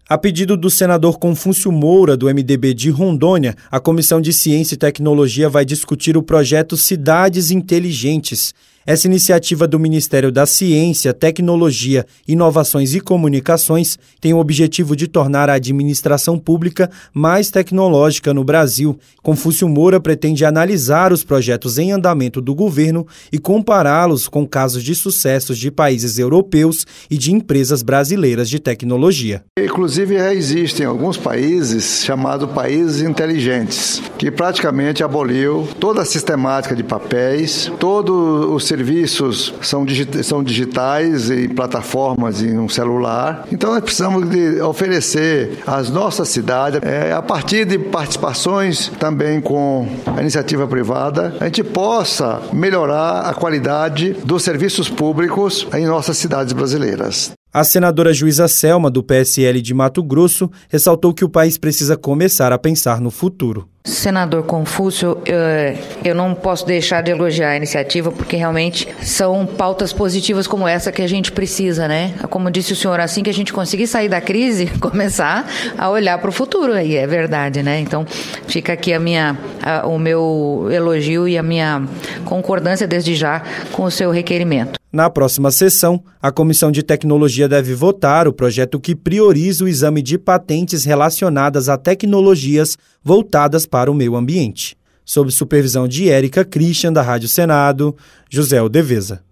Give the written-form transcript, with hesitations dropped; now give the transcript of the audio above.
A pedido do senador Confúcio Moura, do MDB de Rondônia, a Comissão de Ciência e Tecnologia vai discutir o projeto Cidades Inteligentes. Essa iniciativa do Ministério da Ciência, Tecnologia, Inovações e Comunicações tem o objetivo de tornar a administração pública mais tecnológica no Brasil. Confúcio Moura pretende analisar os projetos em andamento do governo e compará-los com casos de sucessos de países europeus e de empresas brasileiras de tecnologia. Inclusive, existem alguns países chamados países inteligentes, que praticamente aboliu toda a sistemática de papéis, todos os serviços são digitais em plataformas em um celular. Então nós precisamos de oferecer às nossas cidades, a partir de participações também com a iniciativa privada, a gente possa melhorar a qualidade dos serviços públicos em nossas cidades brasileiras. A senadora Juíza Selma, do PSL de Mato Grosso, ressaltou que o país precisa começar a pensar no futuro. Senador Confúcio, eu não posso deixar de elogiar a iniciativa, porque realmente são pautas positivas como essa que a gente precisa, né? Como disse o senhor, assim que a gente conseguir sair da crise, começar a olhar para o futuro, aí é verdade, né? Então, fica aqui o meu elogio e a minha concordância desde já com o seu requerimento. Na próxima sessão, a Comissão de Tecnologia deve votar o projeto que prioriza o exame de patentes relacionadas a tecnologias voltadas para o meio ambiente. Sob supervisão de Érica Christian, da Rádio Senado, José Odeveza.